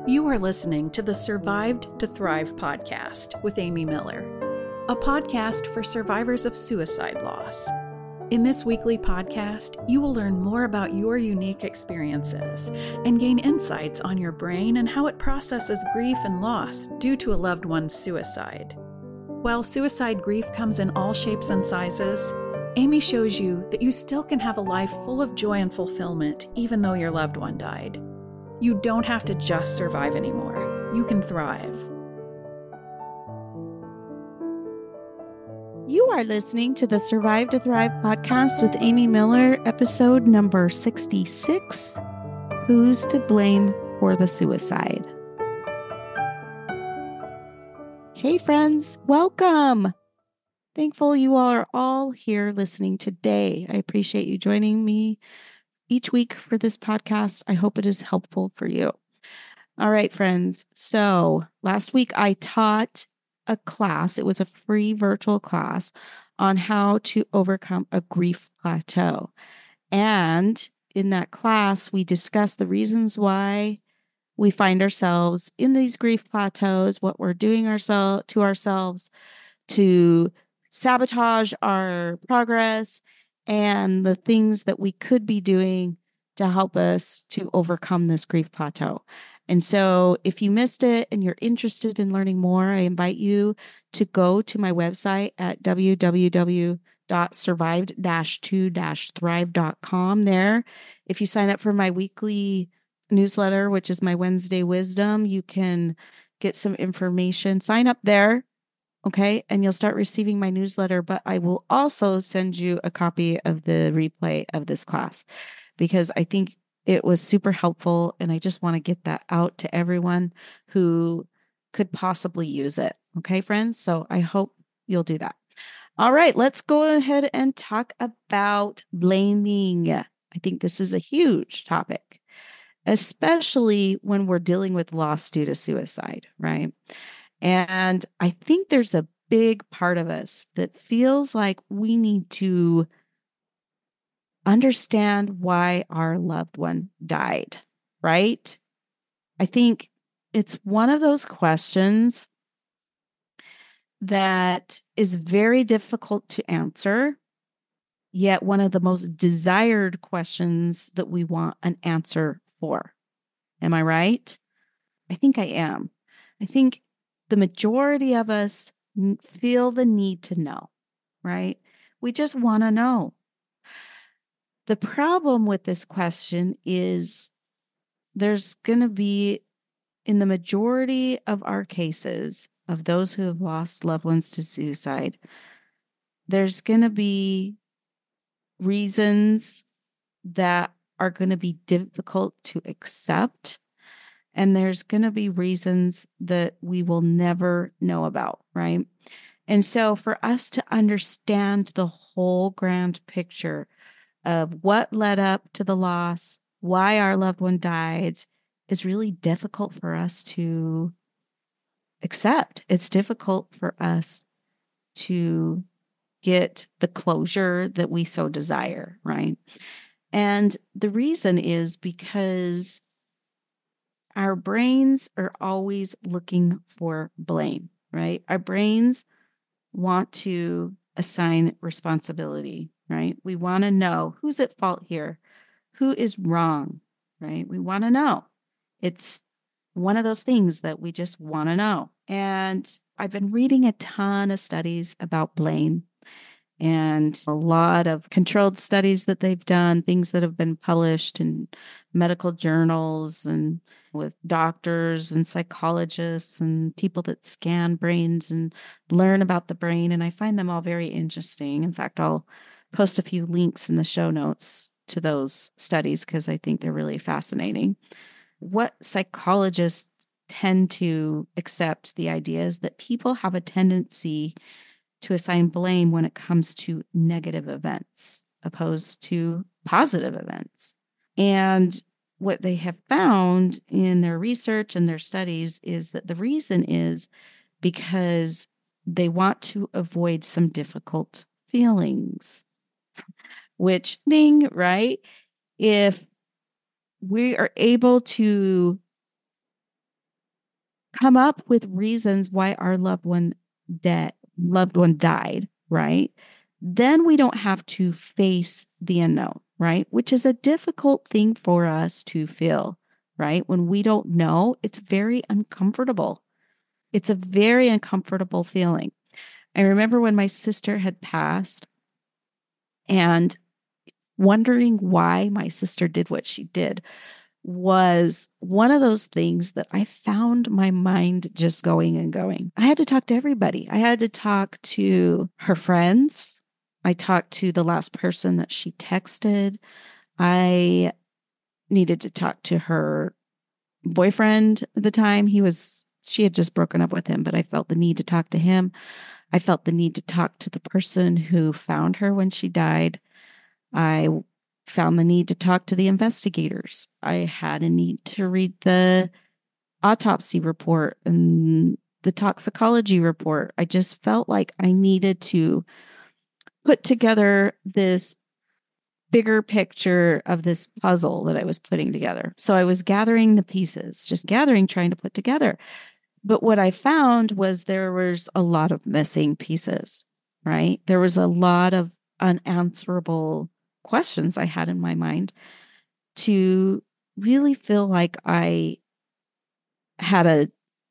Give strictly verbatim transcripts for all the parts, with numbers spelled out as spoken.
You are listening to the Survived to Thrive podcast with Amy Miller, a podcast for survivors of suicide loss. In this weekly podcast, you will learn more about your unique experiences and gain insights on your brain and how it processes grief and loss due to a loved one's suicide. While suicide grief comes in all shapes and sizes, Amy shows you that you still can have a life full of joy and fulfillment even though your loved one died. You don't have to just survive anymore. You can thrive. You are listening to the Survive to Thrive podcast with Amy Miller, episode number sixty-six, Who's to Blame for the Suicide? Hey friends, welcome. Thankful you all are all here listening today. I appreciate you joining me each week for this podcast. I hope it is helpful for you. All right, friends. So last week I taught a class. It was a free virtual class on how to overcome a grief plateau. And in that class, we discussed the reasons why we find ourselves in these grief plateaus, what we're doing ourselves to ourselves to sabotage our progress, and the things that we could be doing to help us to overcome this grief plateau. And so if you missed it and you're interested in learning more, I invite you to go to my website at w w w dot survived dash to dash thrive dot com. There, if you sign up for my weekly newsletter, which is my Wednesday Wisdom, you can get some information. Sign up there. Okay. And you'll start receiving my newsletter, but I will also send you a copy of the replay of this class because I think it was super helpful. And I just want to get that out to everyone who could possibly use it. Okay, friends. So I hope you'll do that. All right. Let's go ahead and talk about blaming. I think this is a huge topic, especially when we're dealing with loss due to suicide, right? And I think there's a big part of us that feels like we need to understand why our loved one died, right? I think it's one of those questions that is very difficult to answer, yet one of the most desired questions that we want an answer for. Am I right? I think I am. I think the majority of us feel the need to know, right? We just want to know. The problem with this question is there's going to be, in the majority of our cases, of those who have lost loved ones to suicide, there's going to be reasons that are going to be difficult to accept. And there's going to be reasons that we will never know about, right? And so for us to understand the whole grand picture of what led up to the loss, why our loved one died, is really difficult for us to accept. It's difficult for us to get the closure that we so desire, right? And the reason is because our brains are always looking for blame, right? Our brains want to assign responsibility, right? We want to know who's at fault here, who is wrong, right? We want to know. It's one of those things that we just want to know. And I've been reading a ton of studies about blame and a lot of controlled studies that they've done, things that have been published in medical journals and with doctors and psychologists and people that scan brains and learn about the brain. And I find them all very interesting. In fact, I'll post a few links in the show notes to those studies because I think they're really fascinating. What psychologists tend to accept the idea is that people have a tendency to assign blame when it comes to negative events opposed to positive events. And what they have found in their research and their studies is that the reason is because they want to avoid some difficult feelings, which thing, right? If we are able to come up with reasons why our loved one dead, loved one died, right? Then we don't have to face the unknown, right? Which is a difficult thing for us to feel, right? When we don't know, it's very uncomfortable. It's a very uncomfortable feeling. I remember when my sister had passed and wondering why my sister did what she did was one of those things that I found my mind just going and going. I had to talk to everybody. I had to talk to her friends. I talked to the last person that she texted. I needed to talk to her boyfriend at the time. He was, she had just broken up with him, but I felt the need to talk to him. I felt the need to talk to the person who found her when she died. I found the need to talk to the investigators. I had a need to read the autopsy report and the toxicology report. I just felt like I needed to put together this bigger picture of this puzzle that I was putting together. So I was gathering the pieces, just gathering, trying to put together. But what I found was there was a lot of missing pieces, right? There was a lot of unanswerable questions I had in my mind to really feel like I had a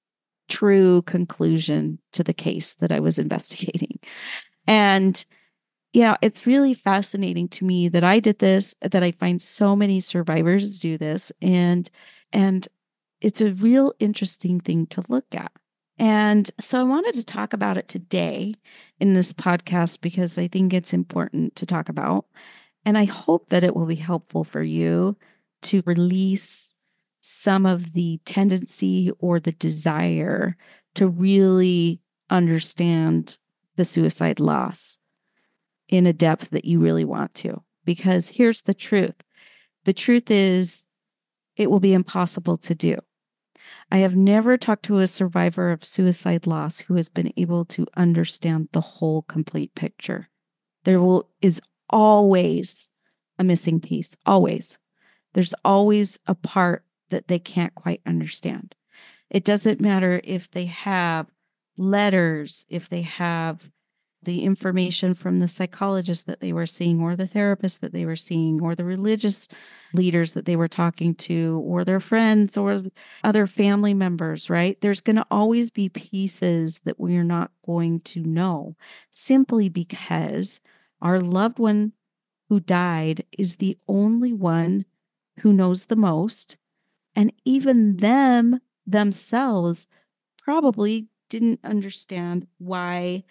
true conclusion to the case that I was investigating. And, you know, it's really fascinating to me that I did this, that I find so many survivors do this. And, and it's a real interesting thing to look at. And so I wanted to talk about it today in this podcast because I think it's important to talk about. And I hope that it will be helpful for you to release some of the tendency or the desire to really understand the suicide loss in a depth that you really want to. Because here's the truth. The truth is, it will be impossible to do. I have never talked to a survivor of suicide loss who has been able to understand the whole complete picture. There will is always a missing piece, always. There's always a part that they can't quite understand. It doesn't matter if they have letters, if they have the information from the psychologist that they were seeing, or the therapist that they were seeing, or the religious leaders that they were talking to, or their friends, or other family members, right? There's going to always be pieces that we're not going to know simply because our loved one who died is the only one who knows the most. And even them themselves probably didn't understand why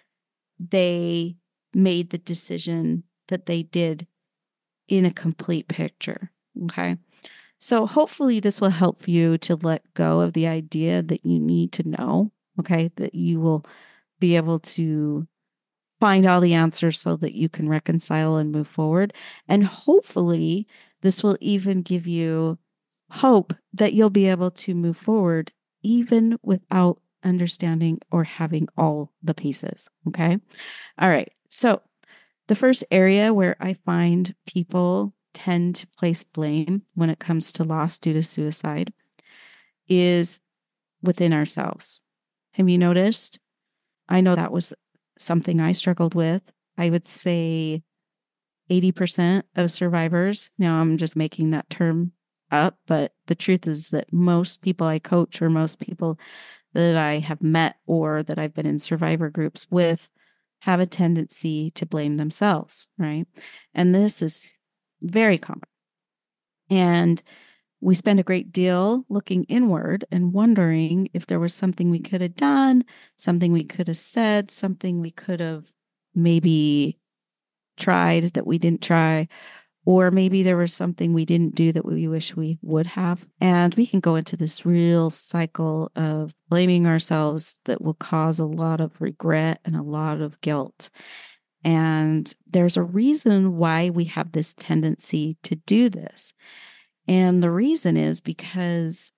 they made the decision that they did in a complete picture. Okay. So hopefully this will help you to let go of the idea that you need to know. Okay. That you will be able to find all the answers so that you can reconcile and move forward. And hopefully this will even give you hope that you'll be able to move forward even without understanding or having all the pieces. Okay. All right. So the first area where I find people tend to place blame when it comes to loss due to suicide is within ourselves. Have you noticed? I know that was something I struggled with. I would say eighty percent of survivors. Now I'm just making that term up, but the truth is that most people I coach or most people that I have met or that I've been in survivor groups with have a tendency to blame themselves, right? And this is very common. And we spend a great deal looking inward and wondering if there was something we could have done, something we could have said, something we could have maybe tried that we didn't try, or maybe there was something we didn't do that we wish we would have. And we can go into this real cycle of blaming ourselves that will cause a lot of regret and a lot of guilt. And there's a reason why we have this tendency to do this. And the reason is because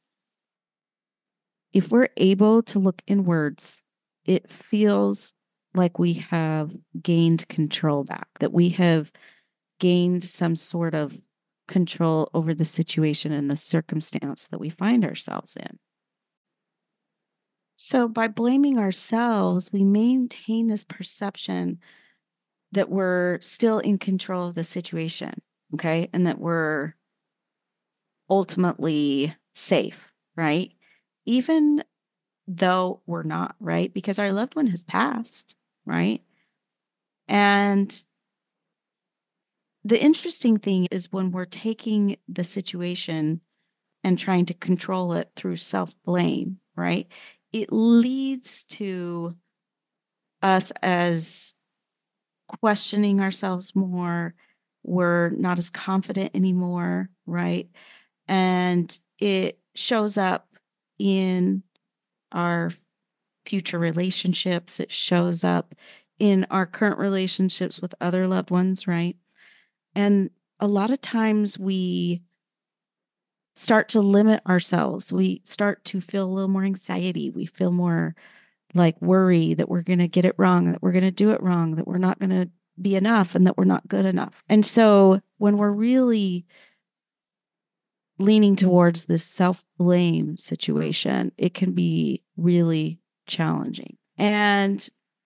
if we're able to look inwards, it feels like we have gained control back, that we have gained some sort of control over the situation and the circumstance that we find ourselves in. So by blaming ourselves, we maintain this perception that we're still in control of the situation, okay? And that we're ultimately safe, right? Even though we're not, right? Because our loved one has passed, right? And the interesting thing is when we're taking the situation and trying to control it through self-blame, right? It leads to us as questioning ourselves more. We're not as confident anymore, right? And it shows up in our future relationships. It shows up in our current relationships with other loved ones, right? And a lot of times we start to limit ourselves. We start to feel a little more anxiety. We feel more like worry that we're going to get it wrong, that we're going to do it wrong, that we're not going to be enough, and that we're not good enough. And so when we're really leaning towards this self-blame situation, it can be really challenging. And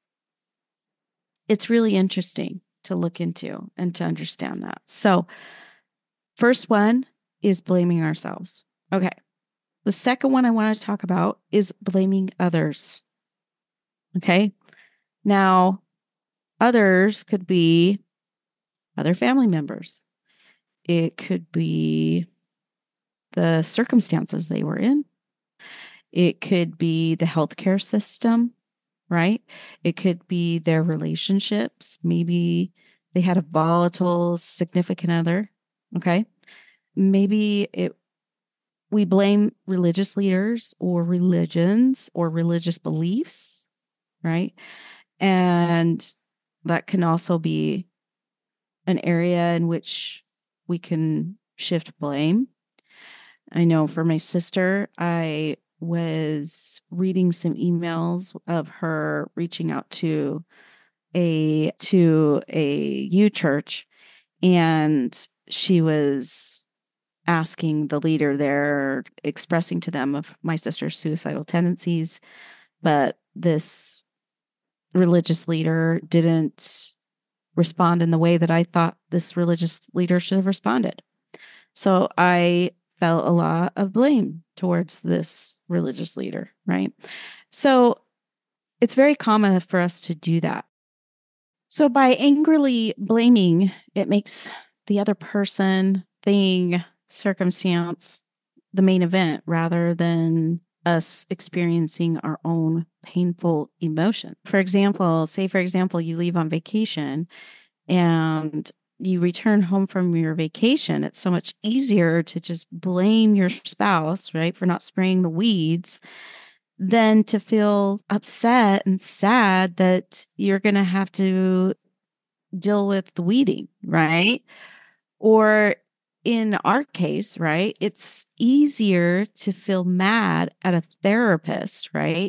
it's really interesting to look into and to understand that. So, first one is blaming ourselves. Okay. The second one I want to talk about is blaming others. Okay. Now, others could be other family members. It could be the circumstances they were in. It could be the healthcare system, right? It could be their relationships. Maybe they had a volatile significant other. Okay. Maybe it we blame religious leaders or religions or religious beliefs, right? And that can also be an area in which we can shift blame. I know for my sister, I was reading some emails of her reaching out to a to a U church, and she was asking the leader there, expressing to them of my sister's suicidal tendencies, but this religious leader didn't respond in the way that I thought this religious leader should have responded. So I felt a lot of blame towards this religious leader, right? So it's very common for us to do that. So by angrily blaming, it makes the other person, thing, circumstance the main event rather than us experiencing our own painful emotion. For example, say, for example, you leave on vacation and you return home from your vacation. It's so much easier to just blame your spouse, right, for not spraying the weeds than to feel upset and sad that you're going to have to deal with the weeding, right? Or in our case, right, it's easier to feel mad at a therapist, right?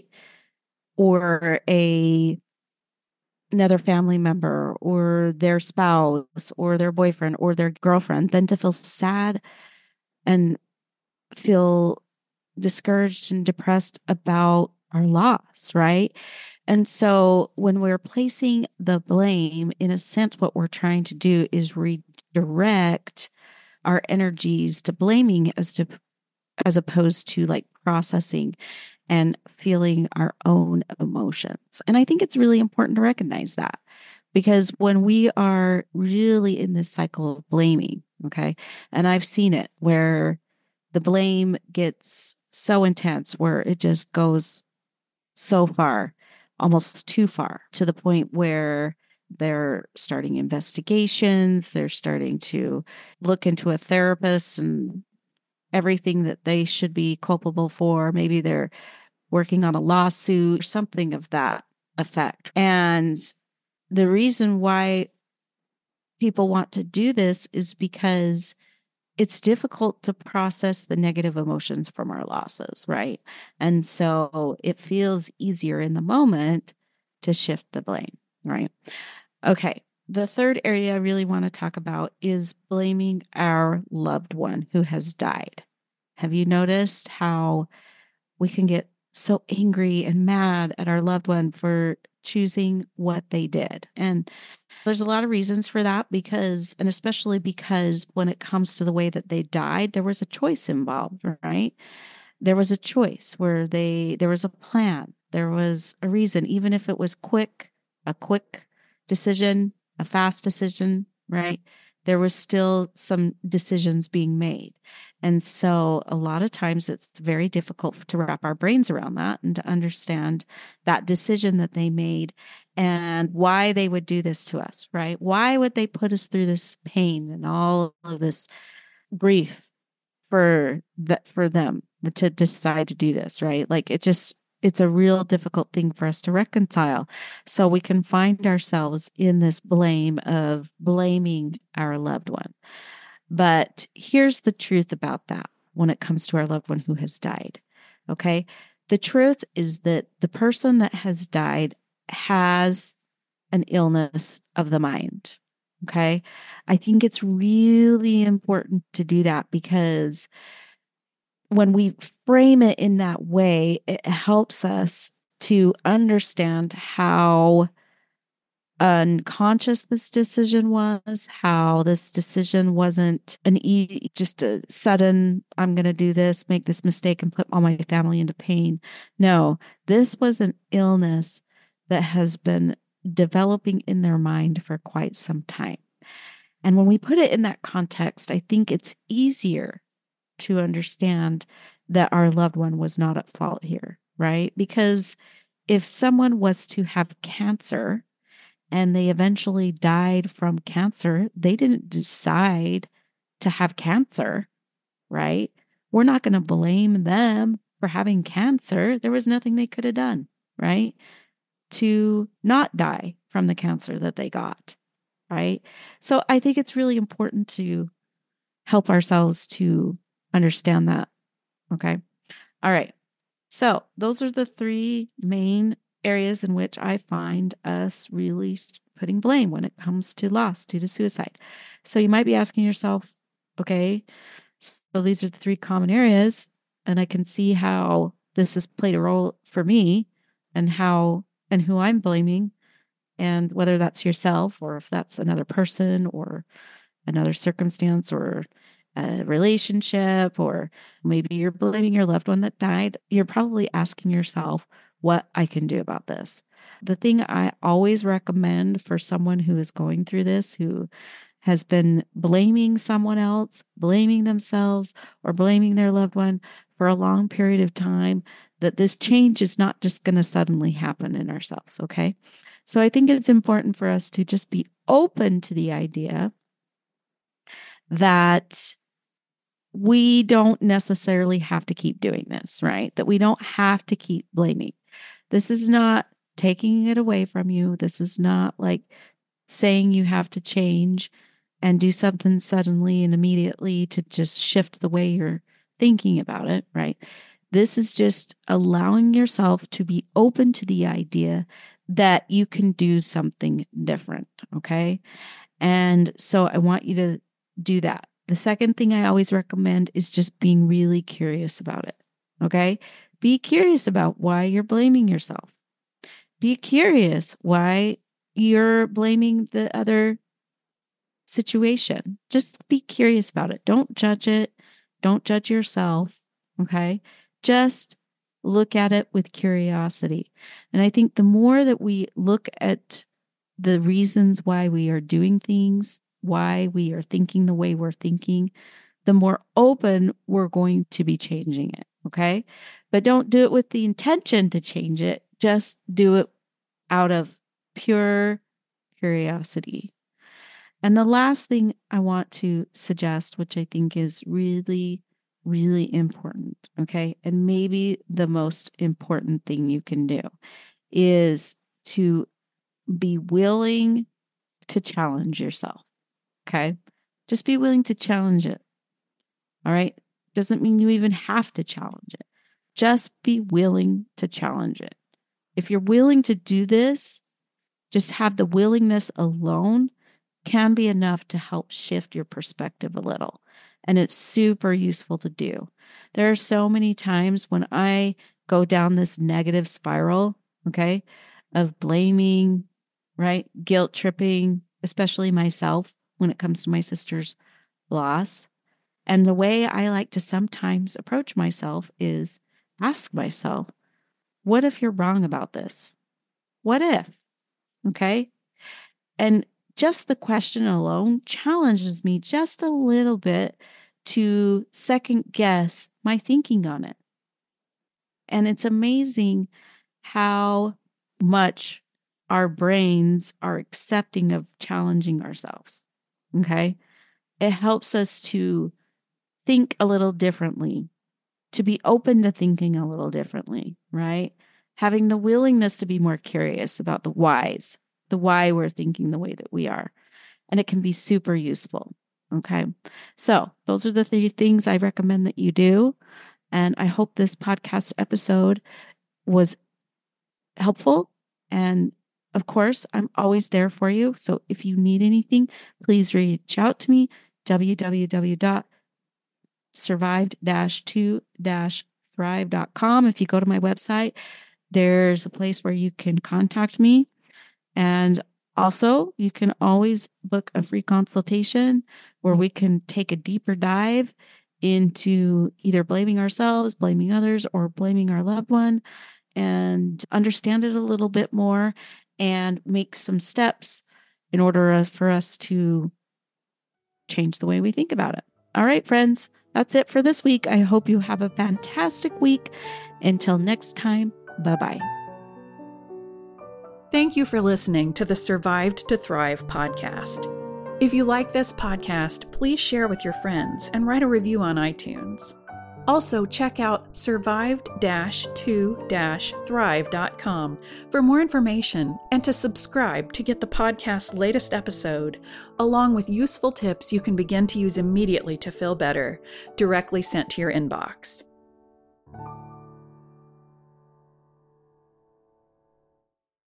Or a another family member or their spouse or their boyfriend or their girlfriend than to feel sad and feel discouraged and depressed about our loss, right? And so when we're placing the blame, in a sense, what we're trying to do is redirect our energies to blaming as to as opposed to like processing and feeling our own emotions. And I think it's really important to recognize that, because when we are really in this cycle of blaming, okay, and I've seen it where the blame gets so intense where it just goes so far, almost too far, to the point where they're starting investigations, they're starting to look into a therapist and everything that they should be culpable for. Maybe they're working on a lawsuit or something of that effect. And the reason why people want to do this is because it's difficult to process the negative emotions from our losses, right? And so it feels easier in the moment to shift the blame, right? Okay. The third area I really want to talk about is blaming our loved one who has died. Have you noticed how we can get so angry and mad at our loved one for choosing what they did. And there's a lot of reasons for that because, and especially because when it comes to the way that they died, there was a choice involved, right? There was a choice where they, there was a plan, there was a reason, even if it was quick, a quick decision, a fast decision, right? There was still some decisions being made. And so a lot of times it's very difficult to wrap our brains around that and to understand that decision that they made and why they would do this to us, right? Why would they put us through this pain and all of this grief for that for them to decide to do this, right? Like it just it's a real difficult thing for us to reconcile. So we can find ourselves in this blame of blaming our loved one. But here's the truth about that when it comes to our loved one who has died. Okay. The truth is that the person that has died has an illness of the mind. Okay. I think it's really important to do that because when we frame it in that way, it helps us to understand how unconscious this decision was, how this decision wasn't an e just a sudden, I'm going to do this, make this mistake and put all my family into pain. No, this was an illness that has been developing in their mind for quite some time. And when we put it in that context, I think it's easier to understand that our loved one was not at fault here, right? Because if someone was to have cancer and they eventually died from cancer, they didn't decide to have cancer, right? We're not going to blame them for having cancer. There was nothing they could have done, right? To not die from the cancer that they got, right? So I think it's really important to help ourselves to understand that. Okay. All right. So those are the three main areas in which I find us really putting blame when it comes to loss due to suicide. So you might be asking yourself, okay, so these are the three common areas, and I can see how this has played a role for me and how and who I'm blaming, and whether that's yourself or if that's another person or another circumstance or a relationship, or maybe you're blaming your loved one that died. You're probably asking yourself what I can do about this. The thing I always recommend for someone who is going through this, who has been blaming someone else, blaming themselves, or blaming their loved one for a long period of time, that this change is not just going to suddenly happen in ourselves, okay? So I think it's important for us to just be open to the idea that we don't necessarily have to keep doing this, right? That we don't have to keep blaming. This is not taking it away from you. This is not like saying you have to change and do something suddenly and immediately to just shift the way you're thinking about it, right? This is just allowing yourself to be open to the idea that you can do something different, okay? And so I want you to do that. The second thing I always recommend is just being really curious about it. Okay. Be curious about why you're blaming yourself. Be curious why you're blaming the other situation. Just be curious about it. Don't judge it. Don't judge yourself. Okay. Just look at it with curiosity. And I think the more that we look at the reasons why we are doing things, why we are thinking the way we're thinking, the more open we're going to be changing it. Okay. But don't do it with the intention to change it. Just do it out of pure curiosity. And the last thing I want to suggest, which I think is really, really important, okay, and maybe the most important thing you can do, is to be willing to challenge yourself. Okay. Just be willing to challenge it. All right. Doesn't mean you even have to challenge it. Just be willing to challenge it. If you're willing to do this, just have the willingness alone can be enough to help shift your perspective a little. And it's super useful to do. There are so many times when I go down this negative spiral, okay, of blaming, right? Guilt tripping, especially myself when it comes to my sister's loss. And the way I like to sometimes approach myself is ask myself, what if you're wrong about this? What if? Okay. And just the question alone challenges me just a little bit to second guess my thinking on it. And it's amazing how much our brains are accepting of challenging ourselves. Okay. It helps us to think a little differently, to be open to thinking a little differently, right? Having the willingness to be more curious about the whys, the why we're thinking the way that we are. And it can be super useful. Okay. So those are the three things I recommend that you do. And I hope this podcast episode was helpful. And of course, I'm always there for you. So if you need anything, please reach out to me, w w w dot survived dash two dash thrive dot com. If you go to my website, there's a place where you can contact me. And also, you can always book a free consultation where we can take a deeper dive into either blaming ourselves, blaming others, or blaming our loved one, and understand it a little bit more and make some steps in order for us to change the way we think about it. All right, friends, that's it for this week. I hope you have a fantastic week. Until next time, bye-bye. Thank you for listening to the Survived to Thrive podcast. If you like this podcast, please share with your friends and write a review on iTunes. Also, check out survived dash two dash thrive dot com for more information and to subscribe to get the podcast's latest episode, along with useful tips you can begin to use immediately to feel better, directly sent to your inbox.